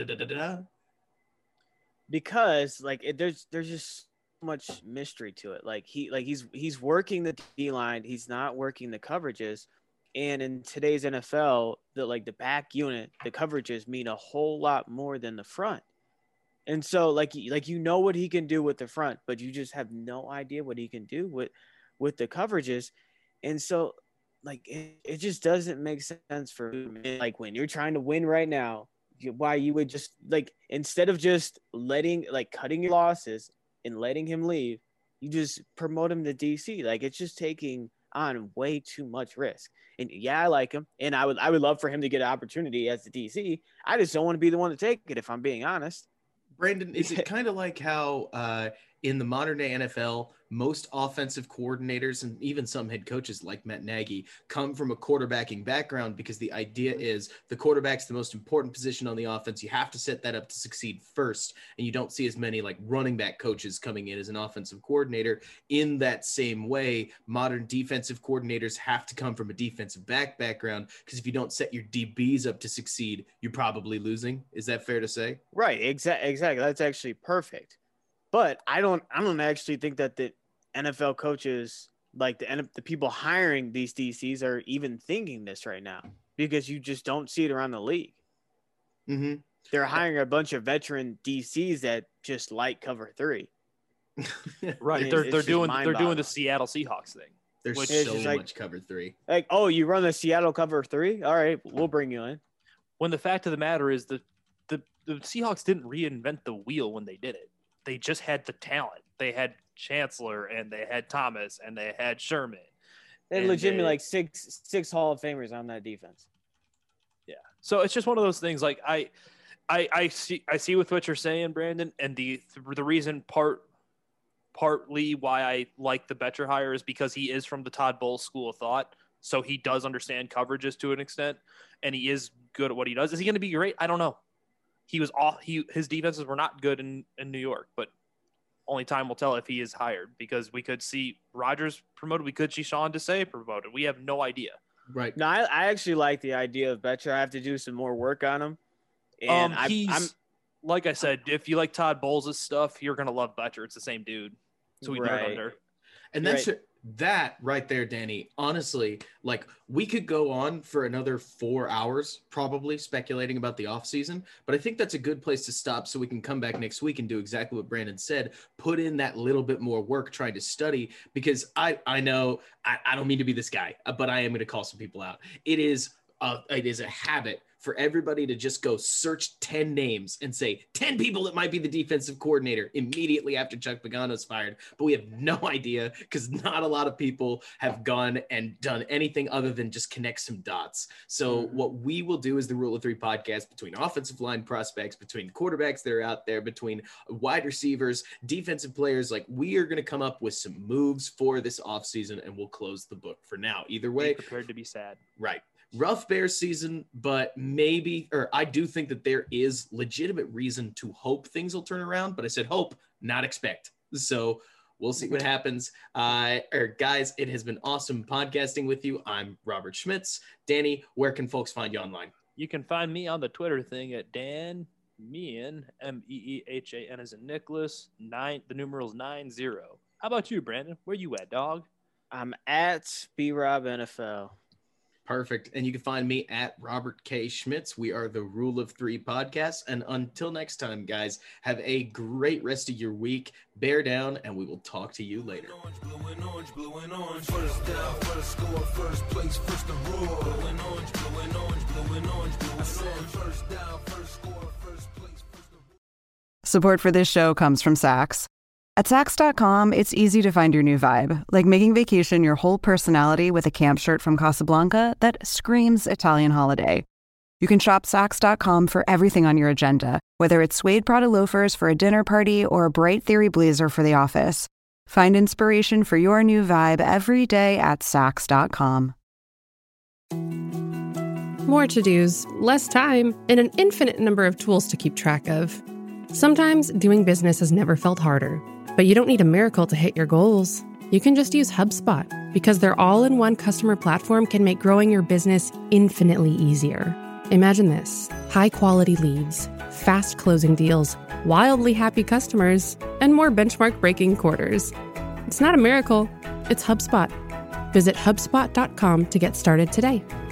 [SPEAKER 5] there's just so much mystery to it. He's working the D line, he's not working the coverages. And in today's NFL, the back unit, the coverages mean a whole lot more than the front. And so what he can do with the front, but you just have no idea what he can do with the coverages. And so it just doesn't make sense for me. Like, when you're trying to win right now, why you would just instead of just cutting your losses and letting him leave, you just promote him to DC. It's just taking on way too much risk. And yeah, I like him, and I would love for him to get an opportunity as the DC. I just don't want to be the one to take it, if I'm being honest.
[SPEAKER 3] Brandon, is it kind of like how in the modern day NFL, most offensive coordinators and even some head coaches like Matt Nagy come from a quarterbacking background, because the idea is the quarterback's the most important position on the offense. You have to set that up to succeed first. And you don't see as many running back coaches coming in as an offensive coordinator. In that same way, modern defensive coordinators have to come from a defensive background, because if you don't set your DBs up to succeed, you're probably losing. Is that fair to say?
[SPEAKER 5] Right. Exactly. That's actually perfect. But I don't actually think that the NFL coaches, the people hiring these DCs, are even thinking this right now, because you just don't see it around the league.
[SPEAKER 3] Mm-hmm.
[SPEAKER 5] They're hiring a bunch of veteran DCs that just cover 3.
[SPEAKER 4] Right. They're doing the Seattle Seahawks thing.
[SPEAKER 3] There's so much cover 3.
[SPEAKER 5] You run the Seattle cover 3? All right, we'll bring you in.
[SPEAKER 4] When the fact of the matter is the Seahawks didn't reinvent the wheel when they did it. They just had the talent. They had Chancellor, and they had Thomas, and they had Sherman.
[SPEAKER 5] They had legitimately six Hall of Famers on that defense.
[SPEAKER 4] Yeah. So it's just one of those things. I see with what you're saying, Brandon, and the reason partly why I like the Betcher hire is because he is from the Todd Bowles school of thought. So he does understand coverages to an extent, and he is good at what he does. Is he going to be great? I don't know. He was off. His defenses were not good in New York, but only time will tell if he is hired, because we could see Rodgers promoted. We could see Sean Desai promoted. We have no idea.
[SPEAKER 3] Right.
[SPEAKER 5] No, I actually like the idea of Betcher. I have to do some more work on him. And I'm
[SPEAKER 4] like I said, if you like Todd Bowles' stuff, you're going to love Betcher. It's the same dude. So we do it under.
[SPEAKER 3] And that's that right there, Danny. Honestly, we could go on for another 4 hours, probably speculating about the offseason, but I think that's a good place to stop, so we can come back next week and do exactly what Brandon said, put in that little bit more work trying to study, because I know I don't mean to be this guy, but I am going to call some people out. It is a habit for everybody to just go search 10 names and say 10 people that might be the defensive coordinator immediately after Chuck Pagano's fired. But we have no idea, because not a lot of people have gone and done anything other than just connect some dots. So what we will do is the Rule of 3 podcast, between offensive line prospects, between quarterbacks that are out there, between wide receivers, defensive players. We are going to come up with some moves for this offseason, and we'll close the book for now. Either way,
[SPEAKER 4] be prepared to be sad.
[SPEAKER 3] Right. Rough Bears season, but I do think that there is legitimate reason to hope things will turn around, but I said hope, not expect. So we'll see what happens. Guys, it has been awesome podcasting with you. I'm Robert Schmitz. Danny, where can folks find you online?
[SPEAKER 4] You can find me on the Twitter thing at Dan Meehan, Meehan as in Nicholas, the numerals 90. How about you, Brandon? Where you at, dog?
[SPEAKER 5] I'm at BRobNFL.
[SPEAKER 3] Perfect. And you can find me at Robert K. Schmitz. We are the Rule of Three podcast. And until next time, guys, have a great rest of your week. Bear down, and we will talk to you later.
[SPEAKER 2] Blue and orange, blue and orange. First down, first score, first place, first the rule. Blue and orange, blue and orange, blue and orange, blue and orange. First down, first score, first place, first the rule.
[SPEAKER 1] Support for this show comes from Saks. At Saks.com, it's easy to find your new vibe, like making vacation your whole personality with a camp shirt from Casablanca that screams Italian holiday. You can shop Saks.com for everything on your agenda, whether it's suede Prada loafers for a dinner party or a bright Theory blazer for the office. Find inspiration for your new vibe every day at Saks.com.
[SPEAKER 6] More to-dos, less time, and an infinite number of tools to keep track of. Sometimes doing business has never felt harder, but you don't need a miracle to hit your goals. You can just use HubSpot, because their all-in-one customer platform can make growing your business infinitely easier. Imagine this: high-quality leads, fast closing deals, wildly happy customers, and more benchmark-breaking quarters. It's not a miracle, it's HubSpot. Visit HubSpot.com to get started today.